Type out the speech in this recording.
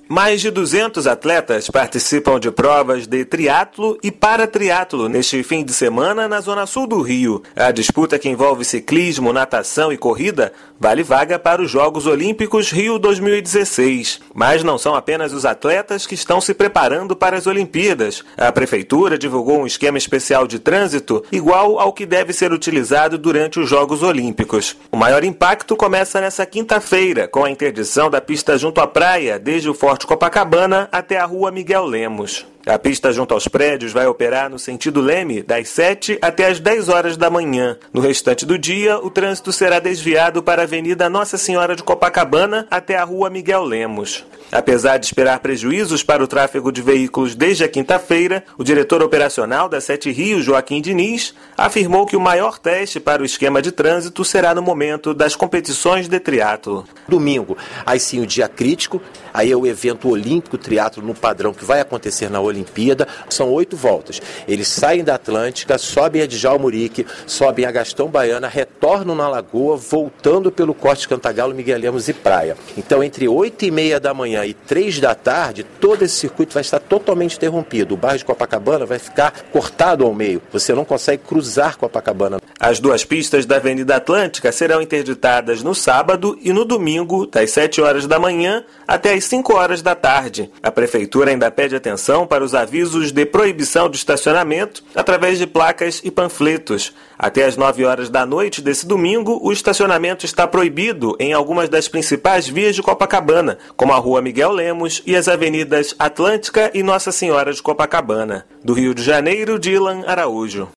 Mais de 200 atletas participam de provas de triatlo e paratriatlo neste fim de semana na zona sul do Rio. A disputa, que envolve ciclismo, natação e corrida, vale vaga para os Jogos Olímpicos Rio 2016. Mas não são apenas os atletas que estão se preparando para as Olimpíadas. A Prefeitura divulgou um esquema especial de trânsito igual ao que deve ser utilizado durante os Jogos Olímpicos. O maior impacto começa nesta quinta-feira, com a interdição da pista junto à praia, desde o Forte Copacabana até a Rua Miguel Lemos. A pista junto aos prédios vai operar no sentido Leme das 7 até as 10 horas da manhã. No restante do dia, o trânsito será desviado para a Avenida Nossa Senhora de Copacabana até a Rua Miguel Lemos. Apesar de esperar prejuízos para o tráfego de veículos desde a quinta-feira, o diretor operacional da Sete Rios, Joaquim Diniz, afirmou que o maior teste para o esquema de trânsito será no momento das competições de triatlo. Domingo, aí sim o dia crítico, aí é o evento olímpico triatlo no padrão que vai acontecer na Olimpíada. São 8 voltas. Eles saem da Atlântica, sobem a Djalmurique, sobem a Gastão Baiana, retornam na Lagoa, voltando pelo Corte Cantagalo, Miguel Lemos e Praia. Então, entre 8h30 da manhã e 3 da tarde, todo esse circuito vai estar totalmente interrompido. O bairro de Copacabana vai ficar cortado ao meio. Você não consegue cruzar Copacabana. As duas pistas da Avenida Atlântica serão interditadas no sábado e no domingo, das 7 horas da manhã até as 5 horas da tarde. A Prefeitura ainda pede atenção para os avisos de proibição de estacionamento através de placas e panfletos. Até as 9 horas da noite desse domingo, o estacionamento está proibido em algumas das principais vias de Copacabana, como a Rua Miguel Lemos e as avenidas Atlântica e Nossa Senhora de Copacabana. Do Rio de Janeiro, Dylan Araújo.